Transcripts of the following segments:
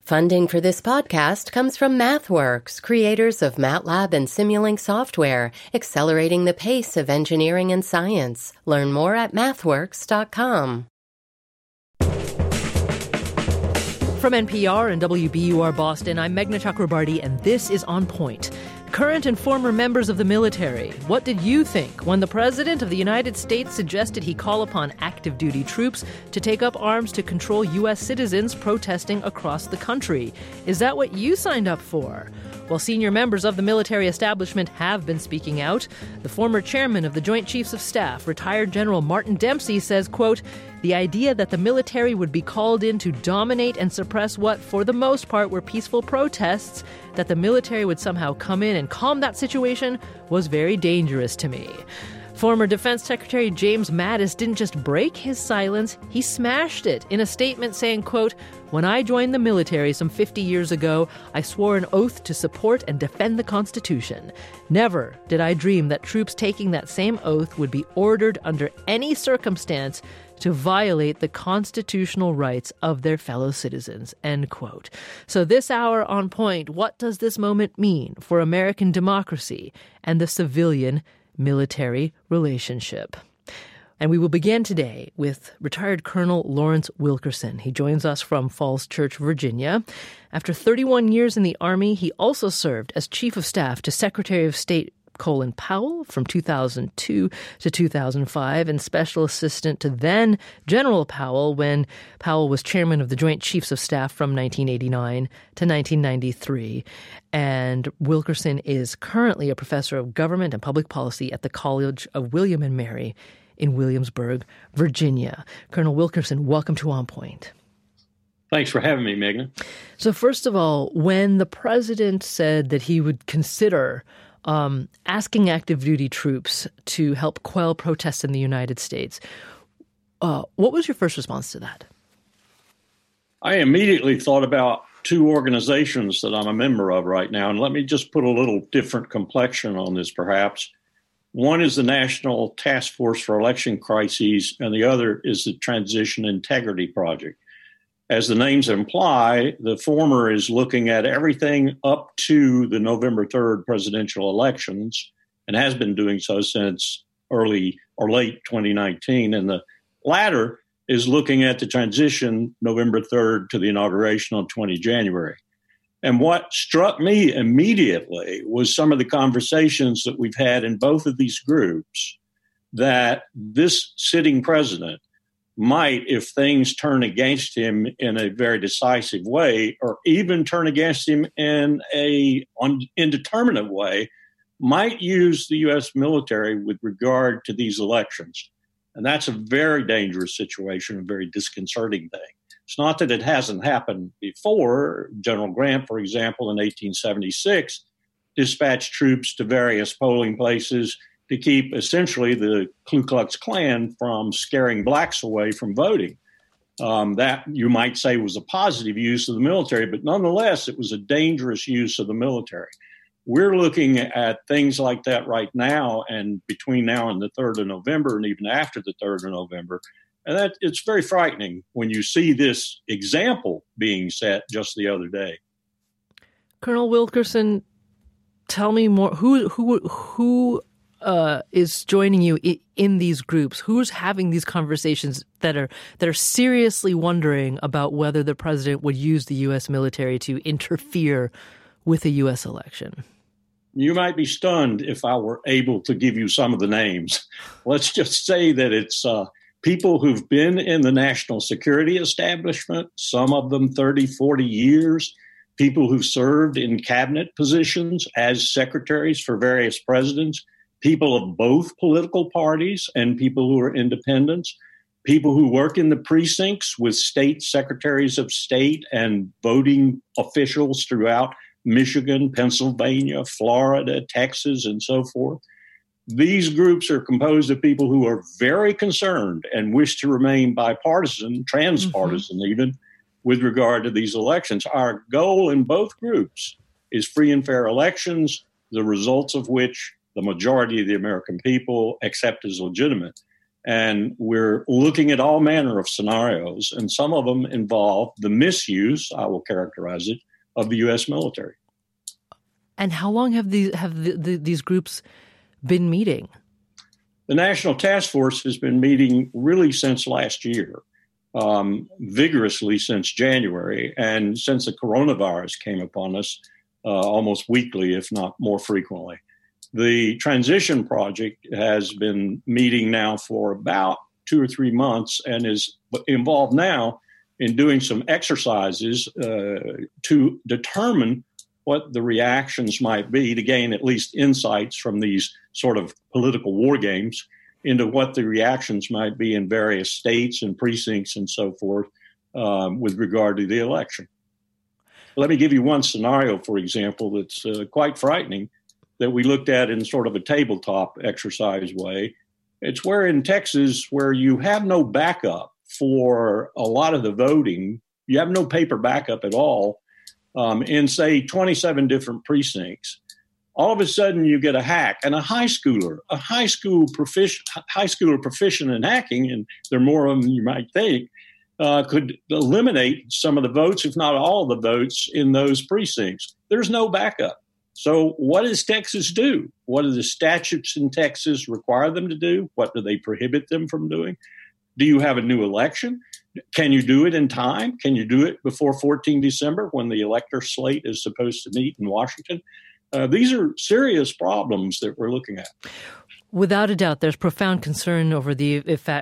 Funding for this podcast comes from MathWorks, creators of MATLAB and Simulink software, accelerating the pace of engineering and science. Learn more at mathworks.com. From NPR and WBUR Boston, I'm Meghna Chakrabarty, and this is On Point. Current and former members of the military, what did you think when the President of the United States suggested he call upon active duty troops to take up arms to control U.S. citizens protesting across the country? Is that what you signed up for? While senior members of the military establishment have been speaking out, the former chairman of the Joint Chiefs of Staff, retired General Martin Dempsey, says, quote, "The idea that the military would be called in to dominate and suppress what, for the most part, were peaceful protests, that the military would somehow come in and calm that situation was very dangerous to me." Former Defense Secretary James Mattis didn't just break his silence, he smashed it in a statement saying, quote, "When I joined the military some 50 years ago, I swore an oath to support and defend the Constitution. Never did I dream that troops taking that same oath would be ordered under any circumstance to violate the constitutional rights of their fellow citizens," end quote. So this hour on Point, what does this moment mean for American democracy and the civilian-military relationship? And we will begin today with retired Colonel Lawrence Wilkerson. He joins us from Falls Church, Virginia. After 31 years in the Army, he also served as Chief of Staff to Secretary of State Colin Powell from 2002 to 2005 and Special Assistant to then General Powell when Powell was Chairman of the Joint Chiefs of Staff from 1989 to 1993. And Wilkerson is currently a professor of government and public policy at the College of William and Mary in Williamsburg, Virginia. Colonel Wilkerson, welcome to On Point. Thanks for having me, Meghna. So first of all, when the president said that he would consider asking active duty troops to help quell protests in the United States, what was your first response to that? I immediately thought about two organizations that I'm a member of right now, and let me just put a little different complexion on this, perhaps. One is the National Task Force for Election Crises, and the other is the Transition Integrity Project. As the names imply, the former is looking at everything up to the November 3rd presidential elections and has been doing so since early or late 2019. And the latter is looking at the transition November 3rd to the inauguration on 20 January. And what struck me immediately was some of the conversations that we've had in both of these groups that this sitting president might, if things turn against him in a very decisive way, or even turn against him in an indeterminate way, might use the U.S. military with regard to these elections. And that's a very dangerous situation, a very disconcerting thing. It's not that it hasn't happened before. General Grant, for example, in 1876, dispatched troops to various polling places to keep essentially the Ku Klux Klan from scaring blacks away from voting. That, you might say, was a positive use of the military, but nonetheless, it was a dangerous use of the military. We're looking at things like that right now, and between now and the 3rd of November, and even after the 3rd of November. And that it's very frightening when you see this example being set just the other day. Colonel Wilkerson, tell me more. Who is joining you in these groups? Who's having these conversations that are seriously wondering about whether the president would use the U.S. military to interfere with a U.S. election? You might be stunned if I were able to give you some of the names. Let's just say that it's people who've been in the national security establishment, some of them 30, 40 years, people who've served in cabinet positions as secretaries for various presidents, people of both political parties and people who are independents, people who work in the precincts with state secretaries of state and voting officials throughout Michigan, Pennsylvania, Florida, Texas, and so forth. These groups are composed of people who are very concerned and wish to remain bipartisan, transpartisan even, with regard to these elections. Our goal in both groups is free and fair elections, the results of which the majority of the American people accept as legitimate. And we're looking at all manner of scenarios, and some of them involve the misuse, I will characterize it, of the U.S. military. And how long have these groups been meeting? The National Task Force has been meeting really since last year, vigorously since January, and since the coronavirus came upon us almost weekly, if not more frequently. The Transition Project has been meeting now for about 2 or 3 months and is involved now in doing some exercises to determine what the reactions might be, to gain at least insights from these sort of political war games into what the reactions might be in various states and precincts and so forth with regard to the election. Let me give you one scenario, for example, that's quite frightening, that we looked at in sort of a tabletop exercise way. It's where in Texas, where you have no backup for a lot of the voting, you have no paper backup at all, in, say, 27 different precincts. All of a sudden, you get a hack, and a high schooler proficient in hacking, and there are more of them than you might think, could eliminate some of the votes, if not all of the votes, in those precincts. There's no backup. So what does Texas do? What do the statutes in Texas require them to do? What do they prohibit them from doing? Do you have a new election? Can you do it in time? Can you do it before 14 December when the elector slate is supposed to meet in Washington? These are serious problems that we're looking at. Without a doubt, there's profound concern over the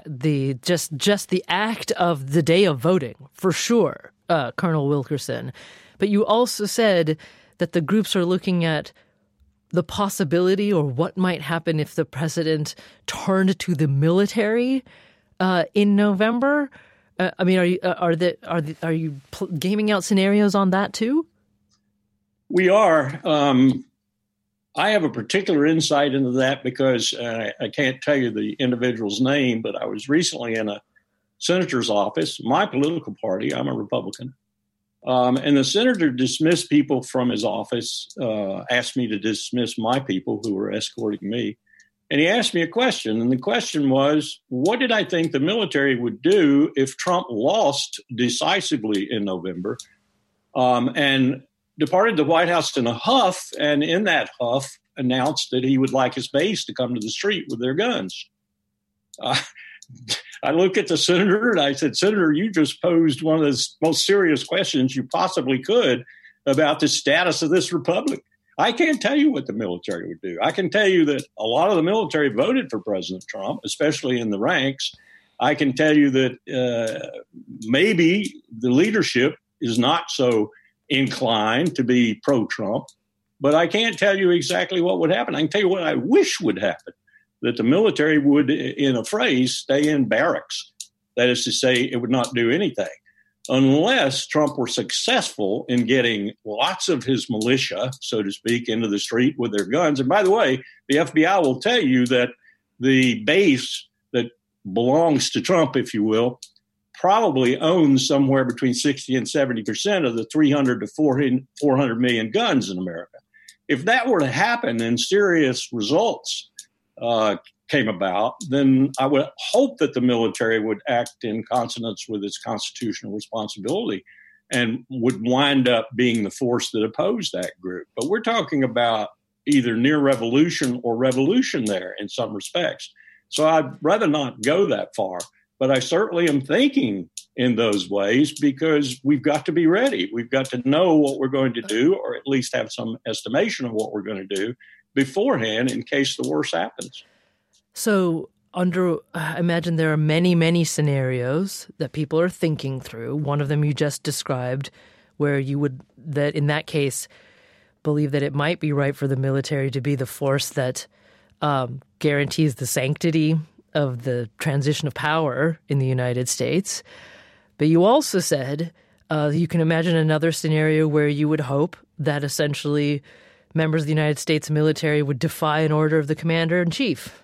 act of the day of voting, for sure, Colonel Wilkerson. But you also said that the groups are looking at the possibility or what might happen if the president turned to the military in November. I mean, are you gaming out scenarios on that too? We are. I have a particular insight into that because I can't tell you the individual's name, but I was recently in a senator's office, my political party. I'm a Republican. And the senator dismissed people from his office, asked me to dismiss my people who were escorting me. And he asked me a question. And the question was, what did I think the military would do if Trump lost decisively in November and departed the White House in a huff, and in that huff announced that he would like his base to come to the street with their guns? I looked at the senator and I said, Senator, you just posed one of the most serious questions you possibly could about the status of this republic. I can't tell you what the military would do. I can tell you that a lot of the military voted for President Trump, especially in the ranks. I can tell you that maybe the leadership is not so inclined to be pro-Trump, but I can't tell you exactly what would happen. I can tell you what I wish would happen, that the military would, in a phrase, stay in barracks. That is to say, it would not do anything unless Trump were successful in getting lots of his militia, so to speak, into the street with their guns. And by the way, the FBI will tell you that the base that belongs to Trump, if you will, probably owns somewhere between 60 and 70% of the 300 to 400 million guns in America. If that were to happen and serious results came about, then I would hope that the military would act in consonance with its constitutional responsibility and would wind up being the force that opposed that group. But we're talking about either near revolution or revolution there in some respects. So I'd rather not go that far. But I certainly am thinking in those ways because we've got to be ready. We've got to know what we're going to do, or at least have some estimation of what we're going to do beforehand in case the worst happens. So I imagine there are many, many scenarios that people are thinking through. One of them you just described, where you would, that in that case, believe that it might be right for the military to be the force that guarantees the sanctity of the transition of power in the United States. But you also said you can imagine another scenario where you would hope that essentially members of the United States military would defy an order of the commander-in-chief.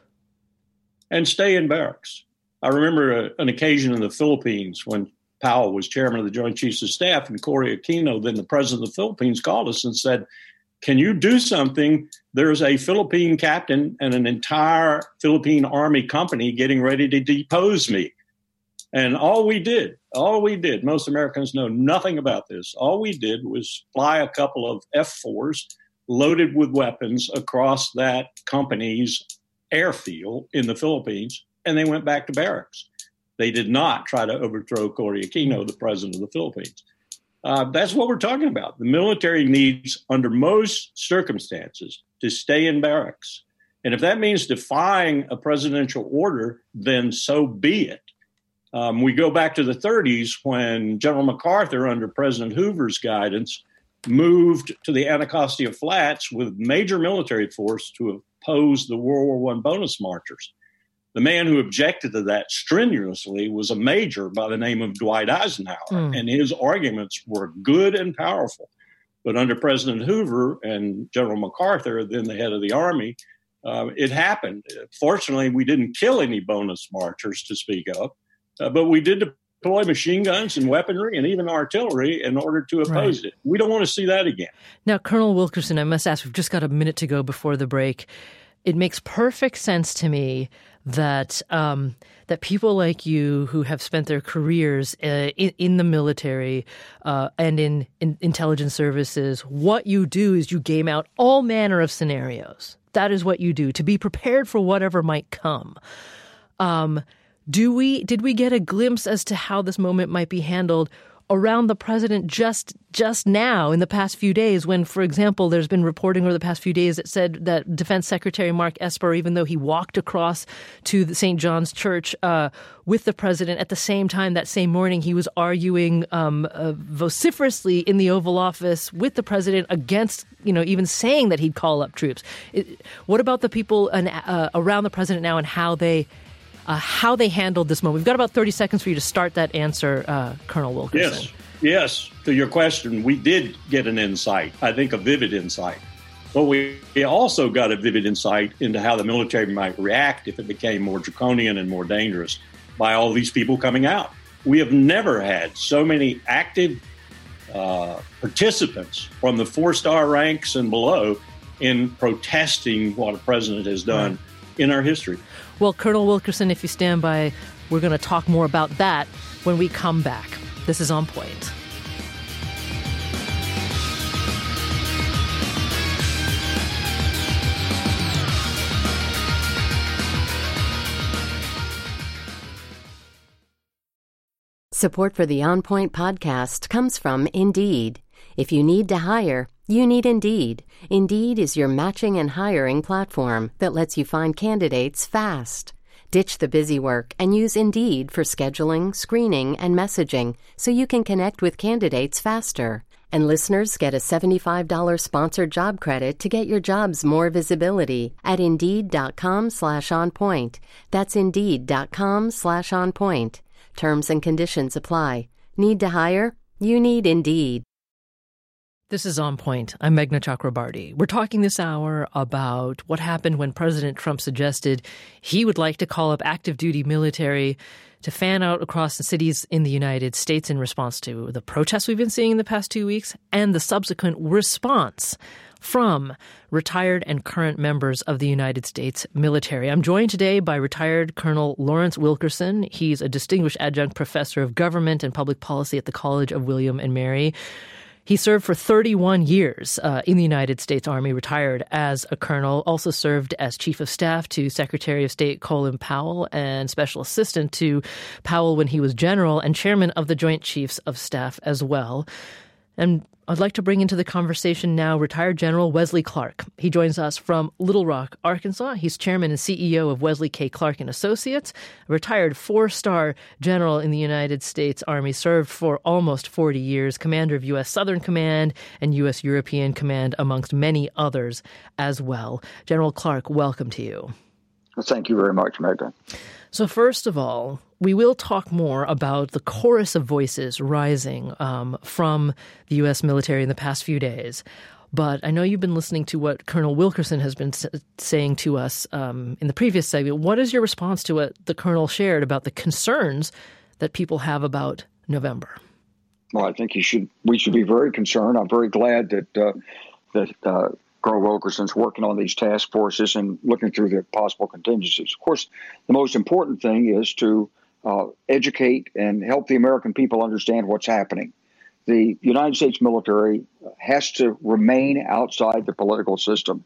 And stay in barracks. I remember an occasion in the Philippines when Powell was chairman of the Joint Chiefs of Staff, and Cory Aquino, then the president of the Philippines, called us and said, can you do something? There's a Philippine captain and an entire Philippine Army company getting ready to depose me. And all we did, most Americans know nothing about this. All we did was fly a couple of F-4s loaded with weapons across that company's airfield in the Philippines, and they went back to barracks. They did not try to overthrow Cory Aquino, the president of the Philippines. That's what we're talking about. The military needs, under most circumstances, to stay in barracks. And if that means defying a presidential order, then so be it. We go back to the 30s when General MacArthur, under President Hoover's guidance, moved to the Anacostia Flats with major military force to oppose the World War I bonus marchers. The man who objected to that strenuously was a major by the name of Dwight Eisenhower, and his arguments were good and powerful. But under President Hoover and General MacArthur, then the head of the Army, it happened. Fortunately, we didn't kill any bonus marchers to speak of, but we did deploy machine guns and weaponry and even artillery in order to oppose it. We don't want to see that again. Now, Colonel Wilkerson, I must ask, we've just got a minute to go before the break. It makes perfect sense to me that that people like you who have spent their careers in the military and in intelligence services, what you do is you game out all manner of scenarios. That is what you do, to be prepared for whatever might come. Did we get a glimpse as to how this moment might be handled around the president just now in the past few days when, for example, there's been reporting over the past few days that said that Defense Secretary Mark Esper, even though he walked across to the St. John's Church with the president at the same time that same morning, he was arguing vociferously in the Oval Office with the president against, even saying that he'd call up troops. What about the people around the president now and how they handled this moment? We've got about 30 seconds for you to start that answer, Colonel Wilkerson. Yes. To your question, we did get an insight, I think a vivid insight. But we also got a vivid insight into how the military might react if it became more draconian and more dangerous by all these people coming out. We have never had so many active participants from the 4-star ranks and below in protesting what a president has done in our history. Well, Colonel Wilkerson, if you stand by, we're going to talk more about that when we come back. This is On Point. Support for the On Point podcast comes from Indeed. If you need to hire, you need Indeed. Indeed is your matching and hiring platform that lets you find candidates fast. Ditch the busy work and use Indeed for scheduling, screening, and messaging so you can connect with candidates faster. And listeners get a $75 sponsored job credit to get your jobs more visibility at Indeed.com/onpoint. That's Indeed.com/onpoint. Terms and conditions apply. Need to hire? You need Indeed. This is On Point. I'm Meghna Chakrabarty. We're talking this hour about what happened when President Trump suggested he would like to call up active duty military to fan out across the cities in the United States in response to the protests we've been seeing in the past 2 weeks and the subsequent response from retired and current members of the United States military. I'm joined today by retired Colonel Lawrence Wilkerson. He's a distinguished adjunct professor of government and public policy at the College of William and Mary. He served for 31 years in the United States Army, retired as a colonel, also served as chief of staff to Secretary of State Colin Powell and special assistant to Powell when he was general and chairman of the Joint Chiefs of Staff as well. And I'd like to bring into the conversation now retired General Wesley Clark. He joins us from Little Rock, Arkansas. He's chairman and CEO of Wesley K. Clark & Associates, a retired 4-star general in the United States Army, served for almost 40 years, commander of U.S. Southern Command and U.S. European Command, amongst many others as well. General Clark, welcome to you. Well, thank you very much, Meghna. So first of all, we will talk more about the chorus of voices rising from the U.S. military in the past few days. But I know you've been listening to what Colonel Wilkerson has been saying to us in the previous segment. What is your response to what the Colonel shared about the concerns that people have about November? Well, I think we should be very concerned. I'm very glad that that Carl Wilkerson's working on these task forces and looking through the possible contingencies. Of course, the most important thing is to educate and help the American people understand what's happening. The United States military has to remain outside the political system.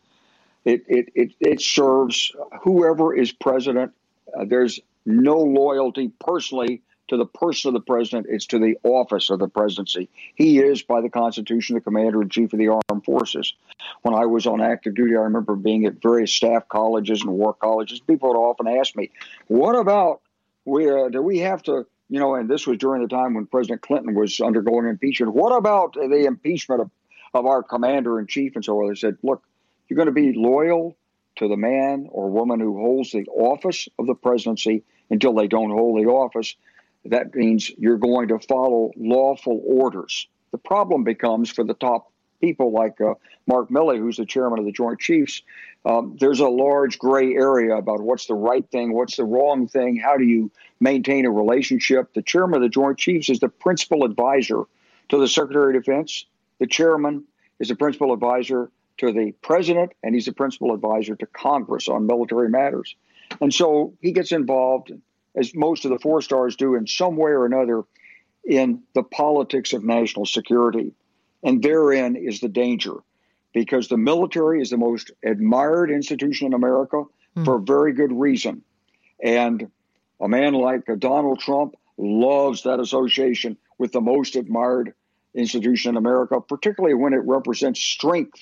It serves whoever is president. There's no loyalty personally to the person of the president. It's to the office of the presidency. He is, by the Constitution, the commander-in-chief of the armed forces. When I was on active duty, I remember being at various staff colleges and war colleges. People would often ask me, what about, do we have to, and this was during the time when President Clinton was undergoing impeachment. What about the impeachment of our commander-in-chief and so on? They said, look, you're going to be loyal to the man or woman who holds the office of the presidency until they don't hold the office. That means you're going to follow lawful orders. The problem becomes for the top people like Mark Milley, who's the chairman of the Joint Chiefs, there's a large gray area about what's the right thing, what's the wrong thing, how do you maintain a relationship. The chairman of the Joint Chiefs is the principal advisor to the Secretary of Defense. The chairman is the principal advisor to the president, and he's the principal advisor to Congress on military matters. And so he gets involved, as most of the four stars do, in some way or another, in the politics of national security. And therein is the danger, because the military is the most admired institution in America for a very good reason. And a man like Donald Trump loves that association with the most admired institution in America, particularly when it represents strength,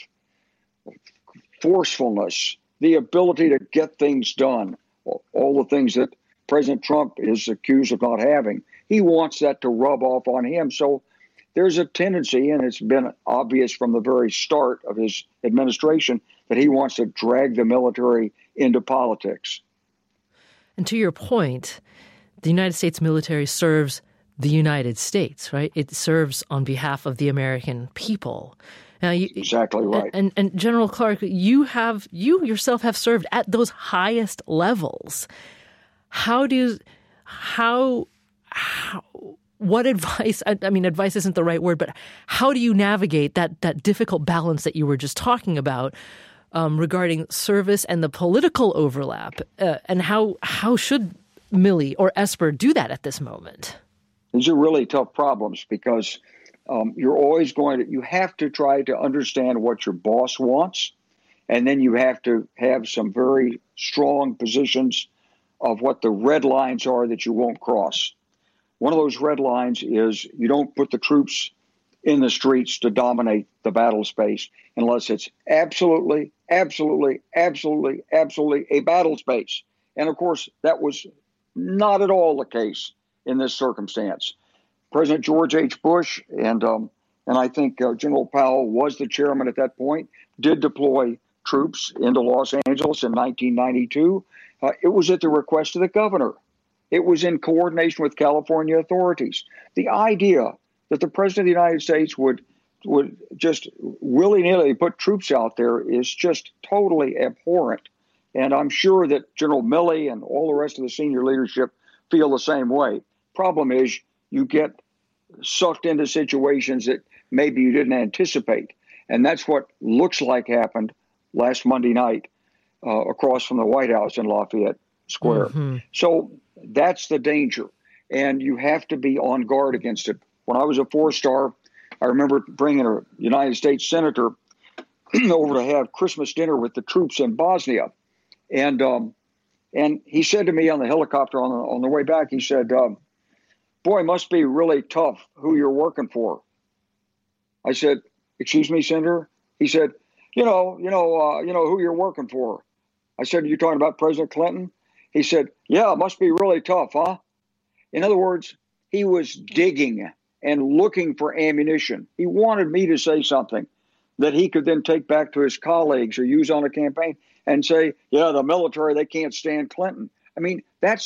forcefulness, the ability to get things done, all the things that President Trump is accused of not having. He wants that to rub off on him. So there's a tendency, and it's been obvious from the very start of his administration, that he wants to drag the military into politics. And to your point, the United States military serves the United States, right? It serves on behalf of the American people. Now, exactly right. And General Clark, you yourself have served at those highest levels. What advice, I mean, advice isn't the right word, but how do you navigate that difficult balance that you were just talking about regarding service and the political overlap? And how should Milley or Esper do that at this moment? These are really tough problems because you're always you have to try to understand what your boss wants, and then you have to have some very strong positions of what the red lines are that you won't cross. One of those red lines is you don't put the troops in the streets to dominate the battle space unless it's absolutely, absolutely, absolutely, absolutely a battle space. And of course, that was not at all the case in this circumstance. President George H. Bush and I think General Powell was the chairman at that point, did deploy troops into Los Angeles in 1992. It was at the request of the governor. It was in coordination with California authorities. The idea that the president of the United States would just willy-nilly put troops out there is just totally abhorrent. And I'm sure that General Milley and all the rest of the senior leadership feel the same way. Problem is, you get sucked into situations that maybe you didn't anticipate. And that's what looks like happened last Monday night across from the White House in Lafayette Square. Mm-hmm. So that's the danger. And you have to be on guard against it. When I was a four-star, I remember bringing a United States senator over to have Christmas dinner with the troops in Bosnia. And he said to me on the helicopter on the way back, he said, boy, it must be really tough who you're working for. I said, excuse me, Senator? He said, you know who you're working for. I said, are you talking about President Clinton? He said, yeah, it must be really tough, huh? In other words, he was digging and looking for ammunition. He wanted me to say something that he could then take back to his colleagues or use on a campaign and say, yeah, the military, they can't stand Clinton. I mean, that's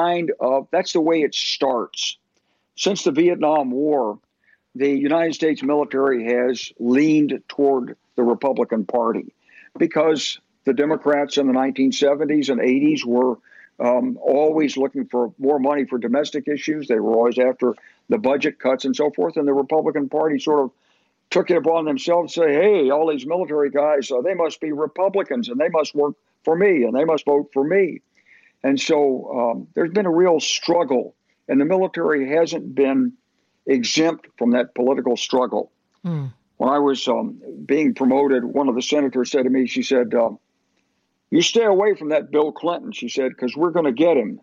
the way it starts. Since the Vietnam War, the United States military has leaned toward the Republican Party because the Democrats in the 1970s and 80s were always looking for more money for domestic issues. They were always after the budget cuts and so forth. And the Republican Party sort of took it upon themselves to say, hey, all these military guys, they must be Republicans and they must work for me and they must vote for me. And so there's been a real struggle, and the military hasn't been exempt from that political struggle. When I was being promoted, one of the senators said to me, she said, you stay away from that Bill Clinton, she said, because we're going to get him.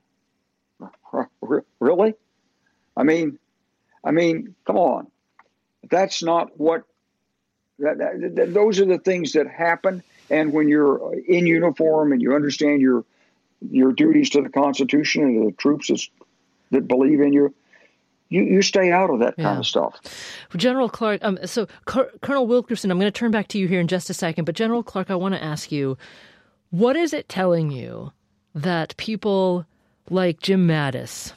Really? I mean, come on. That's not what, those are the things that happen. And when you're in uniform and you understand your duties to the Constitution and to the troops that believe in you, you stay out of that kind of stuff. General Clark, so Colonel Wilkerson, I'm going to turn back to you here in just a second. But General Clark, I want to ask you, what is it telling you that people like Jim Mattis,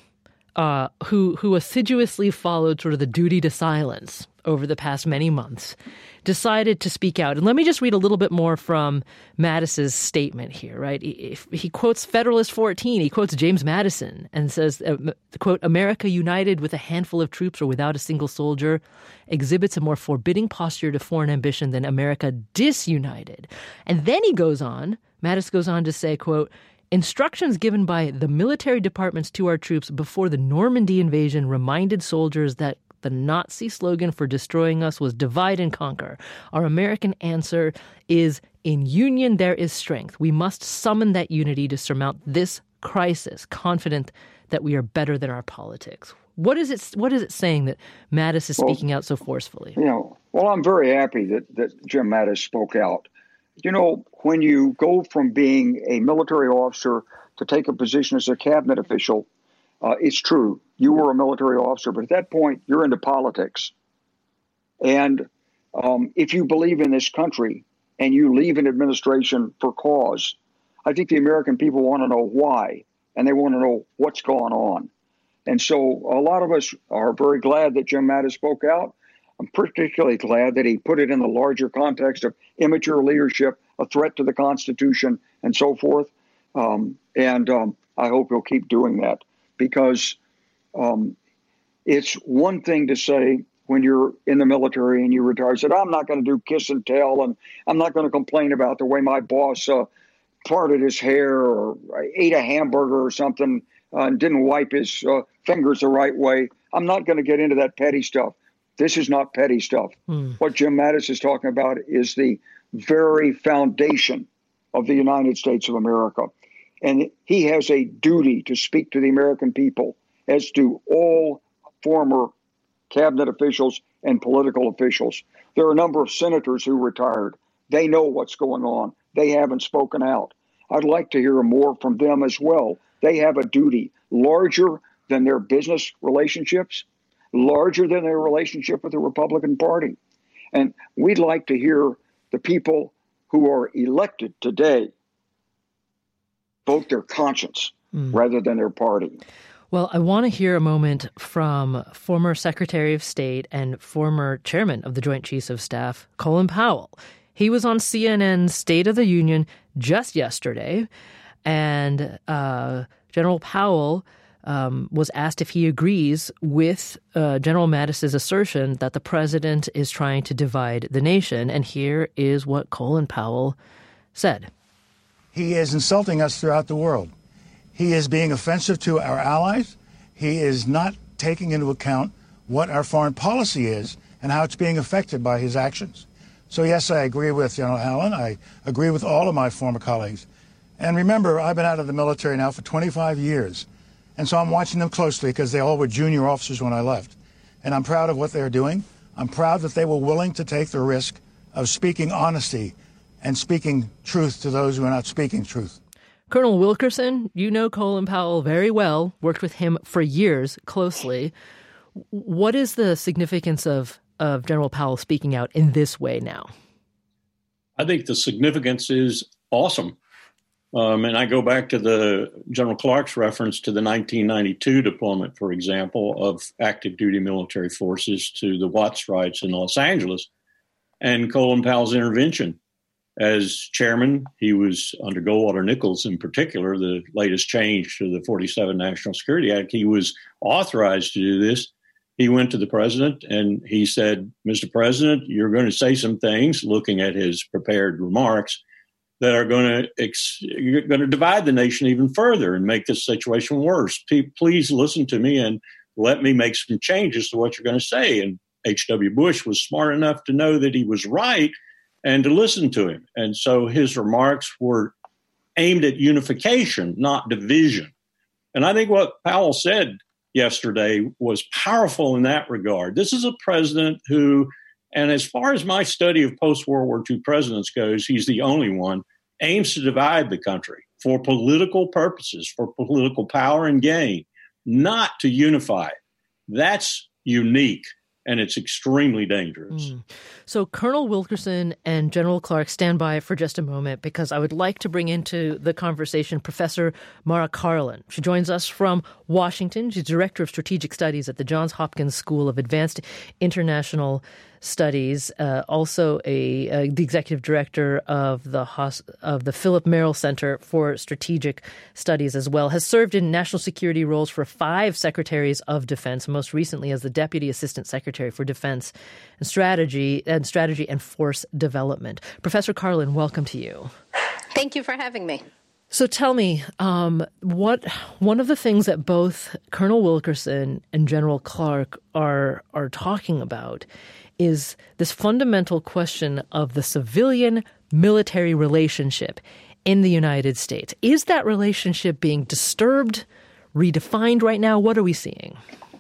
who assiduously followed sort of the duty to silence over the past many months, decided to speak out? And let me just read a little bit more from Mattis's statement here, right? He quotes Federalist 14. He quotes James Madison and says, quote, America united with a handful of troops or without a single soldier exhibits a more forbidding posture to foreign ambition than America disunited. And then Mattis goes on to say, quote, instructions given by the military departments to our troops before the Normandy invasion reminded soldiers that the Nazi slogan for destroying us was divide and conquer. Our American answer is, in union there is strength. We must summon that unity to surmount this crisis, confident that we are better than our politics. What is it saying that Mattis is speaking out so forcefully? I'm very happy that Jim Mattis spoke out. When you go from being a military officer to take a position as a cabinet official, it's true. You were a military officer, but at that point, you're into politics. And if you believe in this country and you leave an administration for cause, I think the American people want to know why, and they want to know what's going on. And so a lot of us are very glad that Jim Mattis spoke out. I'm particularly glad that he put it in the larger context of immature leadership, a threat to the Constitution, and so forth. And I hope he'll keep doing that, because it's one thing to say when you're in the military and you retire, said, I'm not going to do kiss and tell, and I'm not going to complain about the way my boss parted his hair or ate a hamburger or something and didn't wipe his fingers the right way. I'm not going to get into that petty stuff. This is not petty stuff. What Jim Mattis is talking about is the very foundation of the United States of America. And he has a duty to speak to the American people, as do all former cabinet officials and political officials. There are a number of senators who retired. They know what's going on. They haven't spoken out. I'd like to hear more from them as well. They have a duty larger than their business relationships, larger than their relationship with the Republican Party. And we'd like to hear the people who are elected today vote their conscience rather than their party. Well, I want to hear a moment from former Secretary of State and former chairman of the Joint Chiefs of Staff, Colin Powell. He was on CNN's State of the Union just yesterday, and General Powell was asked if he agrees with General Mattis's assertion that the president is trying to divide the nation. And here is what Colin Powell said. He is insulting us throughout the world. He is being offensive to our allies. He is not taking into account what our foreign policy is and how it's being affected by his actions. So, yes, I agree with General Allen. I agree with all of my former colleagues. And remember, I've been out of the military now for 25 years. And so I'm watching them closely because they all were junior officers when I left. And I'm proud of what they're doing. I'm proud that they were willing to take the risk of speaking honesty and speaking truth to those who are not speaking truth. Colonel Wilkerson, you know Colin Powell very well, worked with him for years closely. What is the significance of General Powell speaking out in this way now? I think the significance is awesome. And I go back to the General Clark's reference to the 1992 deployment, for example, of active duty military forces to the Watts riots in Los Angeles, and Colin Powell's intervention. As chairman, he was under Goldwater Nichols in particular, the latest change to the 47 National Security Act. He was authorized to do this. he went to the president and he said, Mr. President, you're going to say some things, looking at his prepared remarks, that are going to divide the nation even further and make this situation worse. Please listen to me and let me make some changes to what you're going to say. And H.W. Bush was smart enough to know that he was right and to listen to him. And so his remarks were aimed at unification, not division. And I think what Powell said yesterday was powerful in that regard. This is a president who, and as far as my study of post-World War II presidents goes, he's the only one, aims to divide the country for political purposes, for political power and gain, not to unify it. That's unique, and it's extremely dangerous. So Colonel Wilkerson and General Clark, stand by for just a moment, because I would like to bring into the conversation Professor Mara Karlin. She joins us from Washington. She's Director of Strategic Studies at the Johns Hopkins School of Advanced International Studies, also the Executive Director of the Philip Merrill Center for Strategic Studies as well, has served in national security roles for 5 Secretaries of Defense, most recently as the Deputy Assistant Secretary for Defense and Strategy and Force Development. Professor Karlin, welcome to you. Thank you for having me. So tell me, one of the things that both Colonel Wilkerson and General Clark are talking about is this fundamental question of the civilian-military relationship in the United States. Is that relationship being disturbed, redefined right now? What are we seeing?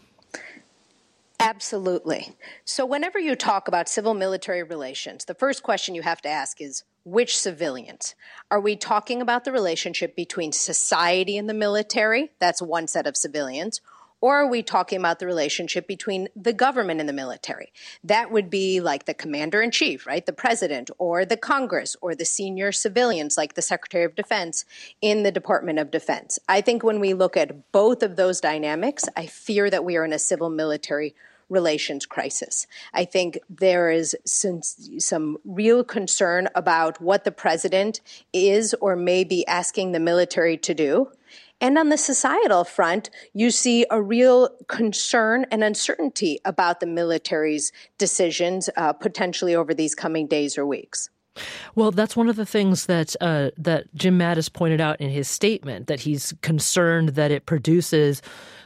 Absolutely. So whenever you talk about civil-military relations, the first question you have to ask is, which civilians? Are we talking about the relationship between society and the military? That's one set of civilians. Or are we talking about the relationship between the government and the military? That would be like the commander-in-chief, right? The president, or the Congress, or the senior civilians like the Secretary of Defense in the Department of Defense. I think when we look at both of those dynamics, I fear that we are in a civil-military relations crisis. I think there is some real concern about what the president is or may be asking the military to do. And on the societal front, you see a real concern and uncertainty about the military's decisions potentially over these coming days or weeks. Well, that's one of the things that Jim Mattis pointed out in his statement, that he's concerned that it produces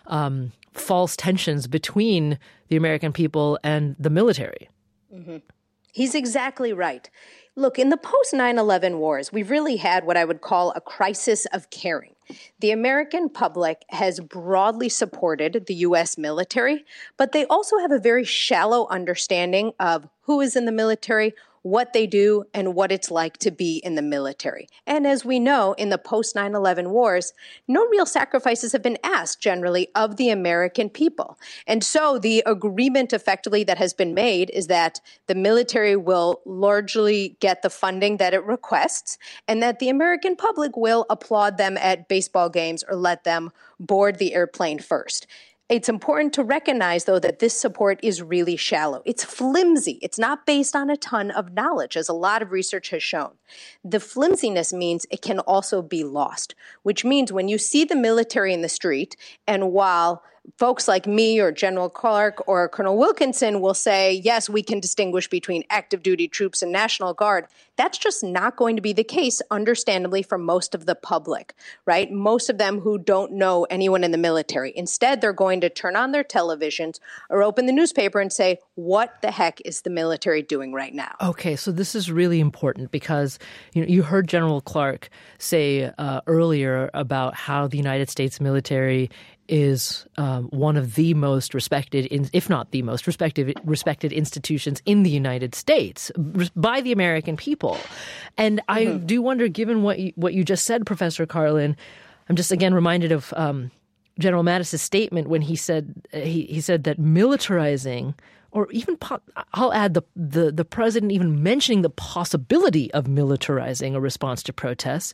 false tensions between the American people and the military. Mm-hmm. He's exactly right. Look, in the post-9/11 wars, we've really had what I would call a crisis of caring. The American public has broadly supported the U.S. military, but they also have a very shallow understanding of who is in the military, what they do, and what it's like to be in the military. And as we know, in the post-9/11 wars, no real sacrifices have been asked generally of the American people. And so the agreement effectively that has been made is that the military will largely get the funding that it requests, and that the American public will applaud them at baseball games or let them board the airplane first. It's important to recognize, though, that this support is really shallow. It's flimsy. It's not based on a ton of knowledge, as a lot of research has shown. The flimsiness means it can also be lost, which means when you see the military in the street, and while folks like me or General Clark or Colonel Wilkinson will say, yes, we can distinguish between active duty troops and National Guard, that's just not going to be the case, understandably, for most of the public, right? Most of them who don't know anyone in the military. Instead, they're going to turn on their televisions or open the newspaper and say, what the heck is the military doing right now? Okay, so this is really important because you heard General Clark say earlier about how the United States military is one of the most respected, if not the most respected institutions in the United States by the American people. And I do wonder, given what you just said, Professor Karlin, I'm just again reminded of General Mattis's statement when he said that militarizing, or even I'll add the president even mentioning the possibility of militarizing a response to protests.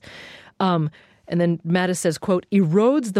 And then Mattis says, quote, erodes the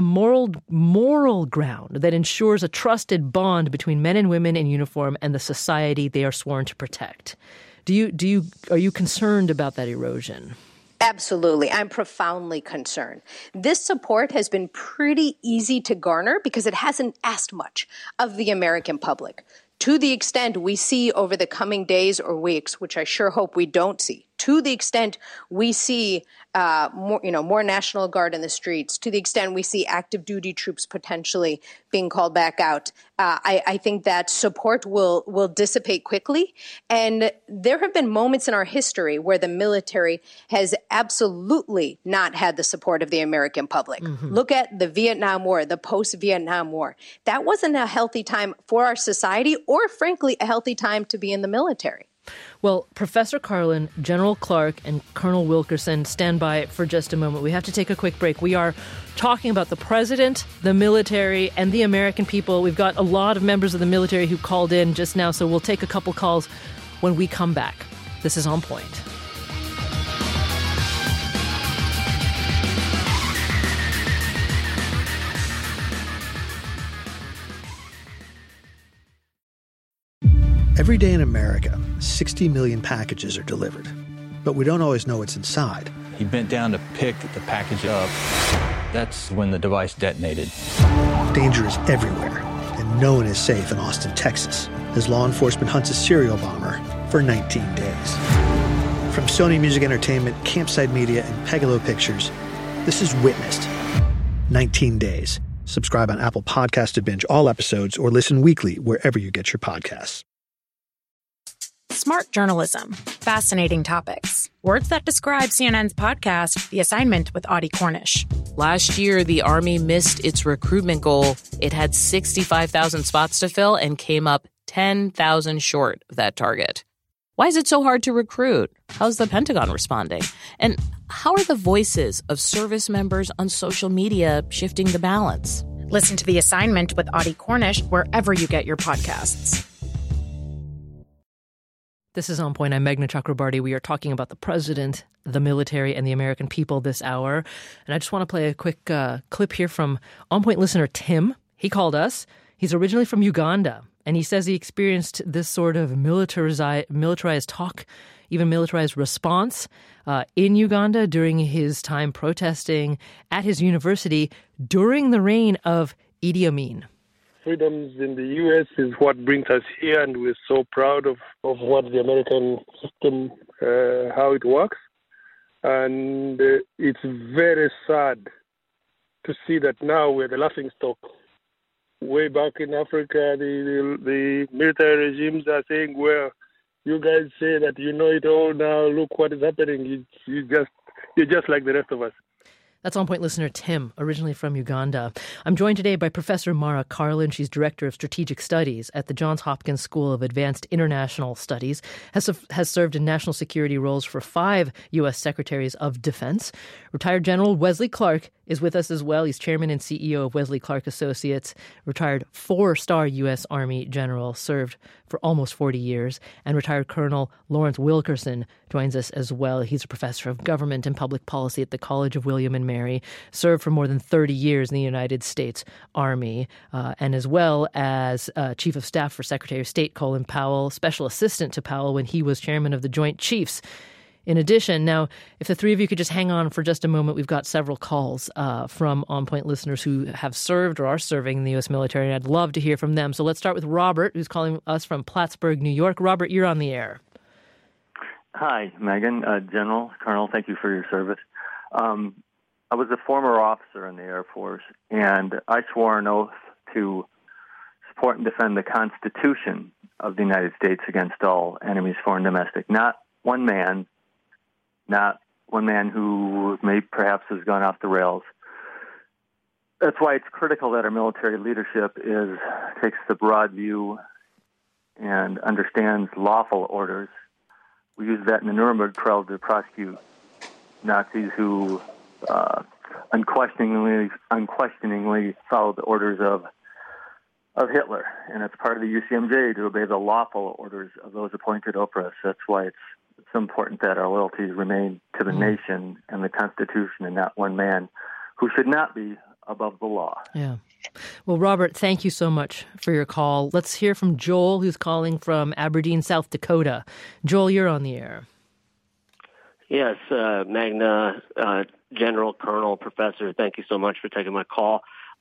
moral ground that ensures a trusted bond between men and women in uniform and the society they are sworn to protect. Are you concerned about that erosion? Absolutely. I'm profoundly concerned. This support has been pretty easy to garner because it hasn't asked much of the American public. To the extent we see over the coming days or weeks, which I sure hope we don't see, to the extent we see more National Guard in the streets, to the extent we see active duty troops potentially being called back out, I think that support will dissipate quickly. And there have been moments in our history where the military has absolutely not had the support of the American public. Mm-hmm. Look at the Vietnam War, the post-Vietnam War. That wasn't a healthy time for our society or, frankly, a healthy time to be in the military. Well, Professor Carlin, General Clark, and Colonel Wilkerson, stand by for just a moment. We have to take a quick break. We are talking about the president, the military, and the American people. We've got a lot of members of the military who called in just now, so we'll take a couple calls when we come back. This is On Point. Every day in America, 60 million packages are delivered, but we don't always know what's inside. He bent down to pick the package up. That's when the device detonated. Danger is everywhere, and no one is safe in Austin, Texas, as law enforcement hunts a serial bomber for 19 days. From Sony Music Entertainment, Campside Media, and Pegalo Pictures, this is Witnessed. 19 Days. Subscribe on Apple Podcasts to binge all episodes or listen weekly wherever you get your podcasts. Smart journalism. Fascinating topics. Words that describe CNN's podcast, The Assignment with Audie Cornish. Last year, the Army missed its recruitment goal. It had 65,000 spots to fill and came up 10,000 short of that target. Why is it so hard to recruit? How's the Pentagon responding? And how are the voices of service members on social media shifting the balance? Listen to The Assignment with Audie Cornish wherever you get your podcasts. This is On Point. I'm Meghna Chakrabarty. We are talking about the president, the military, and the American people this hour. And I just want to play a quick clip here from On Point listener Tim. He called us. He's originally from Uganda, and he says he experienced this sort of militarized talk, even militarized response in Uganda during his time protesting at his university during the reign of Idi Amin. Freedoms in the U.S. is what brings us here, and we're so proud of what the American system, how it works. And it's very sad to see that now we're the laughingstock. Way back in Africa, the military regimes are saying, well, you guys say that you know it all now, look what is happening. You're just like the rest of us. That's On Point listener Tim, originally from Uganda. I'm joined today by Professor Mara Carlin. She's Director of Strategic Studies at the Johns Hopkins School of Advanced International Studies, has served in national security roles for 5 U.S. Secretaries of Defense. Retired General Wesley Clark is with us as well. He's chairman and CEO of Wesley Clark Associates, retired 4-star U.S. Army general, served for almost 40 years, and retired Colonel Lawrence Wilkerson joins us as well. He's a professor of government and public policy at the College of William and Mary, served for more than 30 years in the United States Army, and as well as Chief of Staff for Secretary of State Colin Powell, Special Assistant to Powell when he was chairman of the Joint Chiefs. In addition, now, if the three of you could just hang on for just a moment, we've got several calls from On Point listeners who have served or are serving in the U.S. military, and I'd love to hear from them. So let's start with Robert, who's calling us from Plattsburgh, New York. Robert, you're on the air. Hi, Megan. General, Colonel, thank you for your service. I was a former officer in the Air Force, and I swore an oath to support and defend the Constitution of the United States against all enemies, foreign and domestic. Not one man who may perhaps has gone off the rails. That's why it's critical that our military leadership takes the broad view and understands lawful orders. We use that in the Nuremberg trial to prosecute Nazis who unquestioningly followed the orders of Hitler. And it's part of the UCMJ to obey the lawful orders of those appointed over us. That's why it's important that our loyalties remain to the nation and the Constitution and not one man who should not be above the law. Yeah. Well, Robert, thank you so much for your call. Let's hear from Joel, who's calling from Aberdeen, South Dakota. Joel, you're on the air. Yes, Magna, General, Colonel, Professor, thank you so much for taking my call.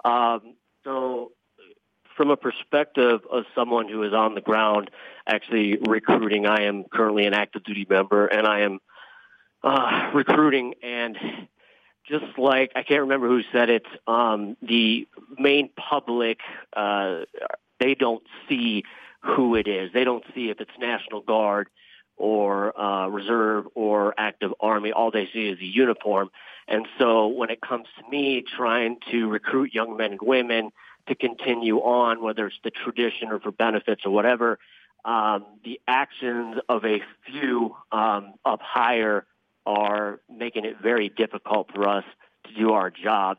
So from a perspective of someone who is on the ground actually recruiting, I am currently an active duty member, and I am recruiting, and just like, I can't remember who said it, the main public, they don't see who it is. They don't see if it's National Guard or Reserve or Active Army. All they see is a uniform. And so when it comes to me trying to recruit young men and women to continue on, whether it's the tradition or for benefits or whatever, the actions of a few up higher are making it very difficult for us to do our jobs,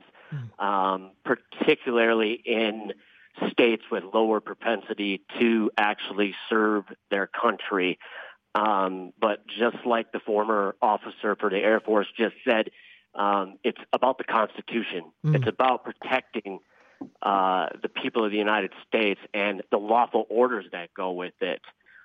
particularly in states with lower propensity to actually serve their country. But just like the former officer for the Air Force just said, it's about the Constitution. It's about protecting the people of the United States and the lawful orders that go with it.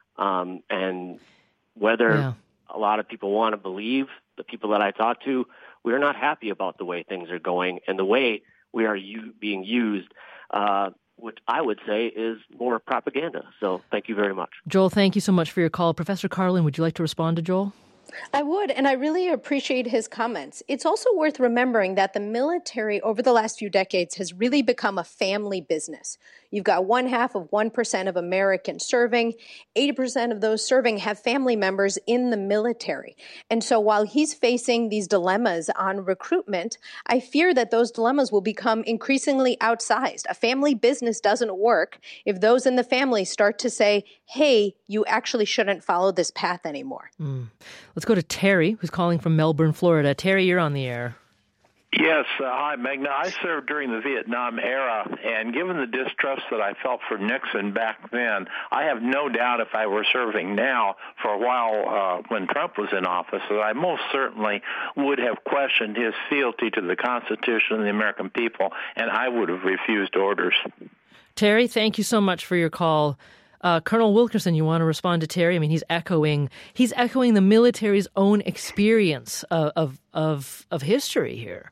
And whether a lot of people want to believe, the people that I talk to, we're not happy about the way things are going and the way we are being used, which I would say is more propaganda. So thank you very much. Joel, thank you so much for your call. Professor Carlin, would you like to respond to Joel? I would, and I really appreciate his comments. It's also worth remembering that the military over the last few decades has really become a family business. You've got 0.5% of Americans serving. 80% of those serving have family members in the military. And so while he's facing these dilemmas on recruitment, I fear that those dilemmas will become increasingly outsized. A family business doesn't work if those in the family start to say, hey, you actually shouldn't follow this path anymore. Let's go to Terry, who's calling from Melbourne, Florida. Terry, you're on the air. Yes. Hi, Magna. I served during the Vietnam era, and given the distrust that I felt for Nixon back then, I have no doubt if I were serving now for a while when Trump was in office, that I most certainly would have questioned his fealty to the Constitution and the American people, and I would have refused orders. Terry, thank you so much for your call. Colonel Wilkerson, you want to respond to Terry? I mean, he's echoing the military's own experience of history here.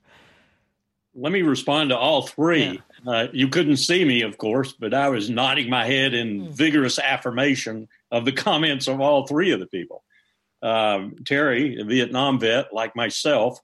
Let me respond to all three. Yeah. You couldn't see me, of course, but I was nodding my head in vigorous affirmation of the comments of all three of the people. Terry, a Vietnam vet like myself,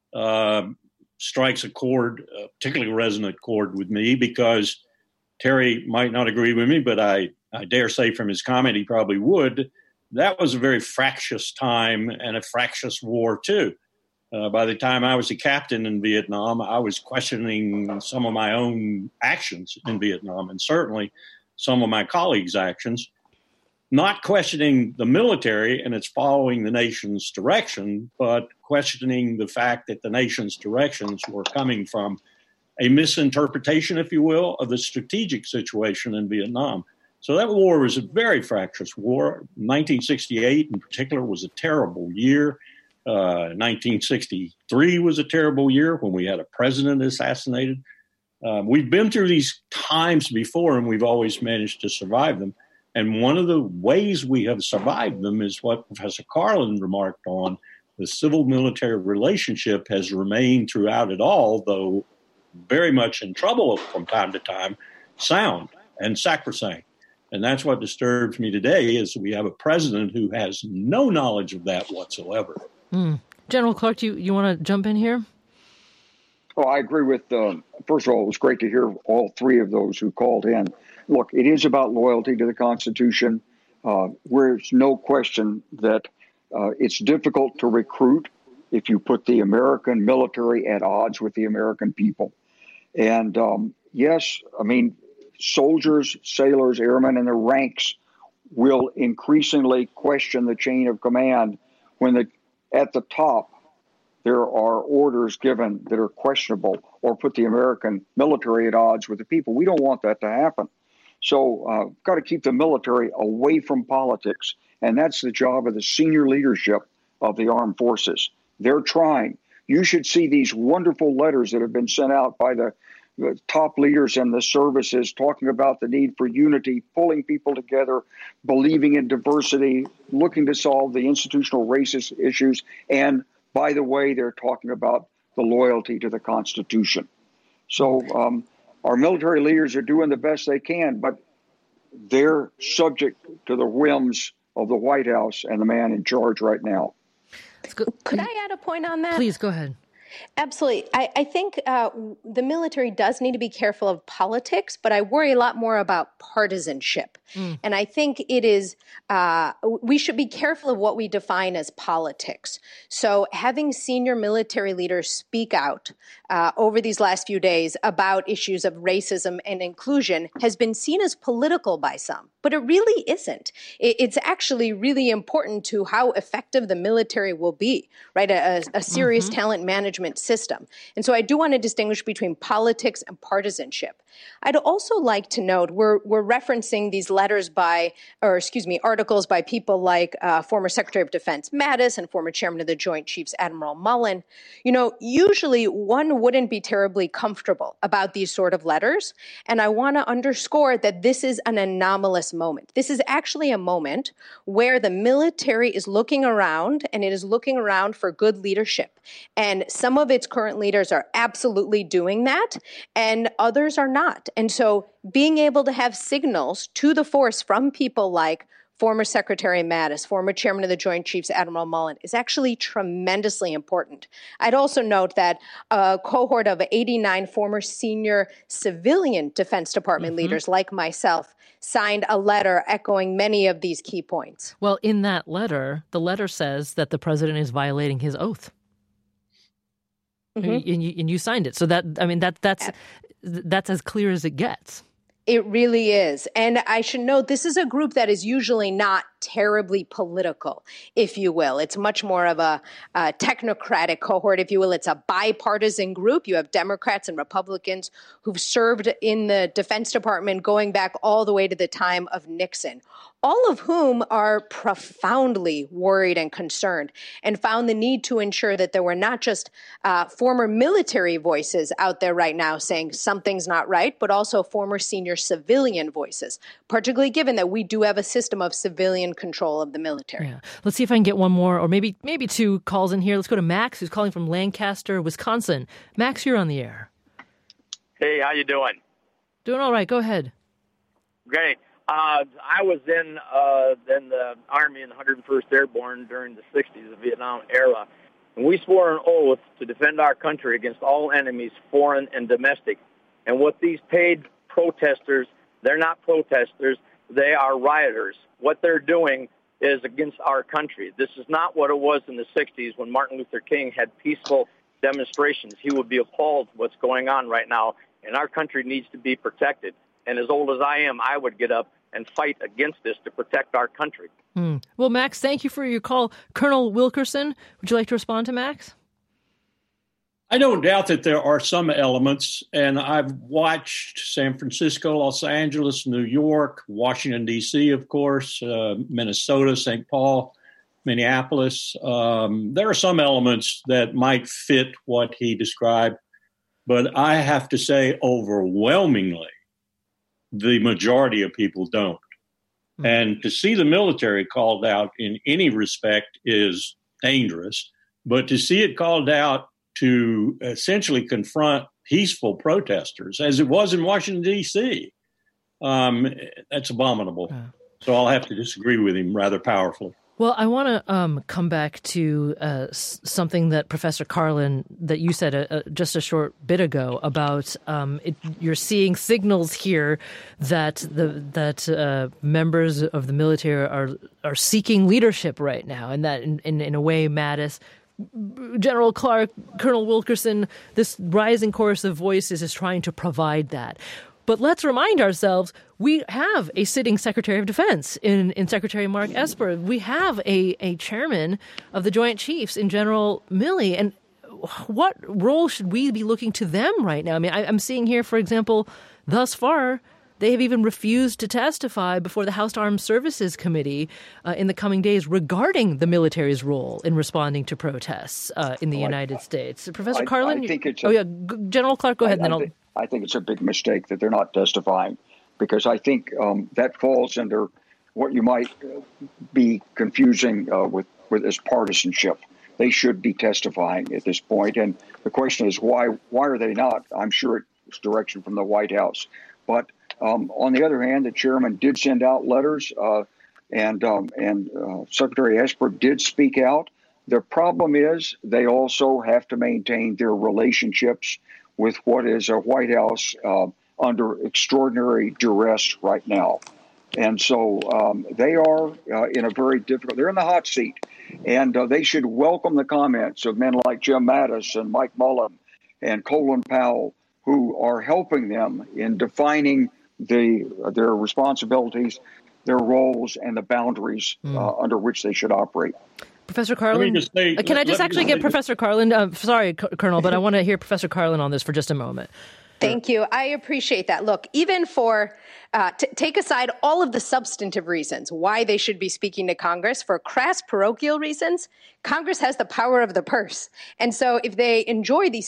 strikes a chord, a particularly resonant chord with me, because Terry might not agree with me, but I dare say from his comment he probably would. That was a very fractious time and a fractious war, too. By the time I was a captain in Vietnam, I was questioning some of my own actions in Vietnam, and certainly some of my colleagues' actions, not questioning the military and its following the nation's direction, but questioning the fact that the nation's directions were coming from a misinterpretation, if you will, of the strategic situation in Vietnam. So that war was a very fractious war. 1968 in particular was a terrible year. 1963 was a terrible year when we had a president assassinated. We've been through these times before, and we've always managed to survive them. And one of the ways we have survived them is what Professor Carlin remarked on. The civil-military relationship has remained throughout it all, though very much in trouble from time to time, sound and sacrosanct. And that's what disturbs me today, is we have a president who has no knowledge of that whatsoever. General Clark, you want to jump in here? Oh, I agree with, first of all, it was great to hear all three of those who called in. Look, it is about loyalty to the Constitution. There's no question that it's difficult to recruit if you put the American military at odds with the American people. And yes, I mean, soldiers, sailors, airmen in the ranks will increasingly question the chain of command when at the top there are orders given that are questionable or put the American military at odds with the people. We don't want that to happen. So got to keep the military away from politics. And that's the job of the senior leadership of the armed forces. They're trying. You should see these wonderful letters that have been sent out by the top leaders in the services talking about the need for unity, pulling people together, believing in diversity, looking to solve the institutional racist issues. And by the way, they're talking about the loyalty to the Constitution. So our military leaders are doing the best they can, but they're subject to the whims of the White House and the man in charge right now. Could I add a point on that? Please, go ahead. Absolutely. I think the military does need to be careful of politics, but I worry a lot more about partisanship. And I think it is, we should be careful of what we define as politics. So having senior military leaders speak out over these last few days about issues of racism and inclusion has been seen as political by some, but it really isn't. It's actually really important to how effective the military will be, right? A serious talent management system. And so I do want to distinguish between politics and partisanship. I'd also like to note we're referencing these articles by people like former Secretary of Defense Mattis and former Chairman of the Joint Chiefs Admiral Mullen. You know, usually one wouldn't be terribly comfortable about these sort of letters. And I want to underscore that this is an anomalous moment. This is actually a moment where the military is looking around, and it is looking around for good leadership. And some of its current leaders are absolutely doing that, and others are not. And so being able to have signals to the force from people like former Secretary Mattis, former Chairman of the Joint Chiefs Admiral Mullen, is actually tremendously important. I'd also note that a cohort of 89 former senior civilian Defense Department leaders like myself signed a letter echoing many of these key points. Well, in that letter, the letter says that the president is violating his oath. And you signed it. So that's as clear as it gets. It really is. And I should note, this is a group that is usually not terribly political, if you will. It's much more of a technocratic cohort, if you will. It's a bipartisan group. You have Democrats and Republicans who've served in the Defense Department going back all the way to the time of Nixon, all of whom are profoundly worried and concerned and found the need to ensure that there were not just former military voices out there right now saying something's not right, but also former senior civilian voices, particularly given that we do have a system of civilian control of the military. Yeah. Let's see if I can get one more or maybe two calls in here. Let's go to Max, who's calling from Lancaster, Wisconsin. Max, you're on the air. Hey, how you doing? Doing all right. Go ahead. Great. I was in the Army in the 101st Airborne during the 60s, the Vietnam era, and we swore an oath to defend our country against all enemies, foreign and domestic. And what these paid protesters, they're not protesters, they are rioters. What they're doing is against our country. This is not what it was in the 60s when Martin Luther King had peaceful demonstrations. He would be appalled what's going on right now, and our country needs to be protected. And as old as I am, I would get up and fight against this to protect our country. Well, Max, thank you for your call. Colonel Wilkerson, would you like to respond to Max? I don't doubt that there are some elements, and I've watched San Francisco, Los Angeles, New York, Washington, D.C., of course, Minnesota, St. Paul, Minneapolis. There are some elements that might fit what he described, but I have to say overwhelmingly, the majority of people don't. And to see the military called out in any respect is dangerous, but to see it called out to essentially confront peaceful protesters, as it was in Washington, D.C., that's abominable. So I'll have to disagree with him rather powerfully. Well, I want to come back to something that Professor Carlin, that you said just a short bit ago about you're seeing signals here that members of the military are seeking leadership right now, and that in a way, Mattis, General Clark, Colonel Wilkerson, this rising chorus of voices is trying to provide that. But let's remind ourselves, we have a sitting Secretary of Defense in Secretary Mark Esper. We have a chairman of the Joint Chiefs in General Milley. And what role should we be looking to them right now? I mean, I'm seeing here, for example, thus far, they have even refused to testify before the House Armed Services Committee in the coming days regarding the military's role in responding to protests in the United States. Professor Carlin? I think it's General Clark, go ahead. I think it's a big mistake that they're not testifying, because I think that falls under what you might be confusing with as partisanship. They should be testifying at this point. And the question is, why are they not? I'm sure it's direction from the White House. But on the other hand, the chairman did send out letters, and Secretary Esper did speak out. The problem is they also have to maintain their relationships with what is a White House under extraordinary duress right now. And so they are in a very difficult, they're in the hot seat. And they should welcome the comments of men like Jim Mattis and Mike Mullen and Colin Powell, who are helping them in defining their responsibilities, their roles, and the boundaries under which they should operate. Professor Carlin, can I just actually get Professor Carlin? Sorry, Colonel, but I want to hear Professor Carlin on this for just a moment. Thank you. I appreciate that. Look, even for take aside all of the substantive reasons why they should be speaking to Congress, for crass parochial reasons, Congress has the power of the purse. And so if they enjoy the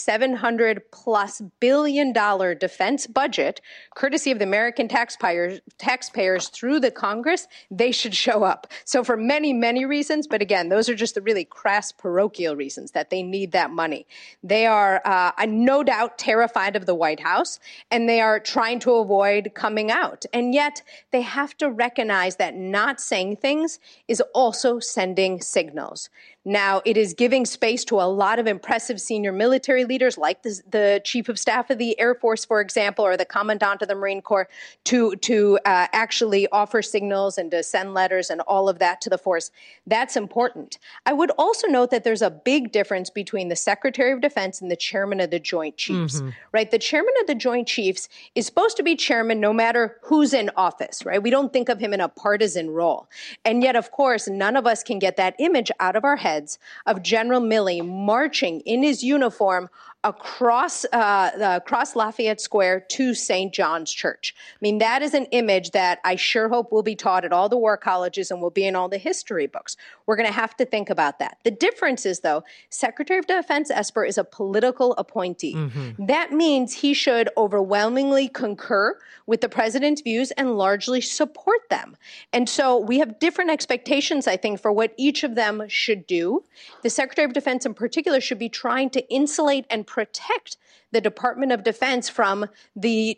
$700+ billion defense budget, courtesy of the American taxpayers through the Congress, they should show up. So for many, many reasons, but again, those are just the really crass parochial reasons that they need that money. They are no doubt terrified of the White House, and they are trying to avoid coming out. And yet they have to recognize that not saying things is also sending signals. Now, it is giving space to a lot of impressive senior military leaders, like the Chief of Staff of the Air Force, for example, or the Commandant of the Marine Corps, to actually offer signals and to send letters and all of that to the force. That's important. I would also note that there's a big difference between the Secretary of Defense and the Chairman of the Joint Chiefs, right? The Chairman of the Joint Chiefs is supposed to be chairman no matter who's in office, right? We don't think of him in a partisan role. And yet, of course, none of us can get that image out of our heads of General Milley marching in his uniform across Lafayette Square to St. John's Church. I mean, that is an image that I sure hope will be taught at all the war colleges and will be in all the history books. We're going to have to think about that. The difference is, though, Secretary of Defense Esper is a political appointee. That means he should overwhelmingly concur with the president's views and largely support them. And so we have different expectations, I think, for what each of them should do. The Secretary of Defense in particular should be trying to insulate and protect the Department of Defense from the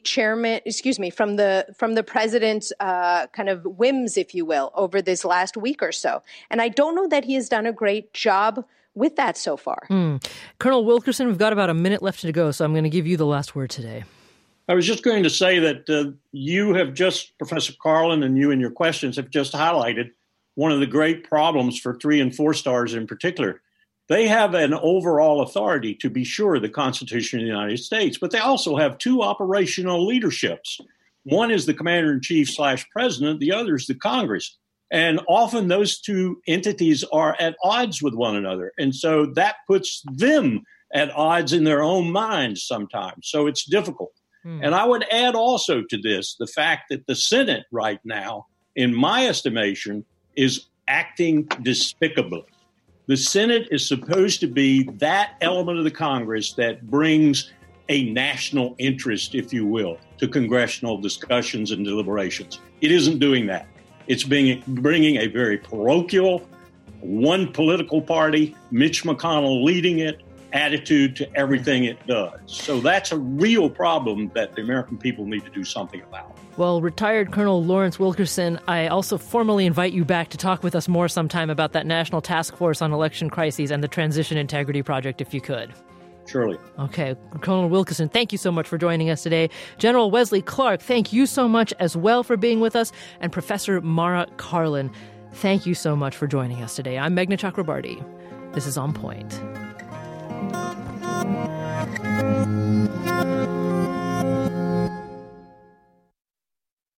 from the president's kind of whims, if you will, over this last week or so. And I don't know that he has done a great job with that so far. Colonel Wilkerson, we've got about a minute left to go, so I'm going to give you the last word today. I was just going to say that you have just, Professor Carlin, and you in your questions have just highlighted one of the great problems for 3 and 4 stars in particular. They have an overall authority, to be sure, the Constitution of the United States, but they also have 2 operational leaderships. One is the commander-in-chief / president, the other is the Congress. And often those 2 entities are at odds with one another. And so that puts them at odds in their own minds sometimes. So it's difficult. And I would add also to this the fact that the Senate right now, in my estimation, is acting despicably. The Senate is supposed to be that element of the Congress that brings a national interest, if you will, to congressional discussions and deliberations. It isn't doing that. It's bringing a very parochial, one political party, Mitch McConnell leading it, attitude to everything it does. So that's a real problem that the American people need to do something about. Well, retired Colonel Lawrence Wilkerson, I also formally invite you back to talk with us more sometime about that National Task Force on Election Crises and the Transition Integrity Project, if you could. Surely. Okay. Colonel Wilkerson, thank you so much for joining us today. General Wesley Clark, thank you so much as well for being with us. And Professor Mara Karlin, thank you so much for joining us today. I'm Meghna Chakrabarty. This is On Point.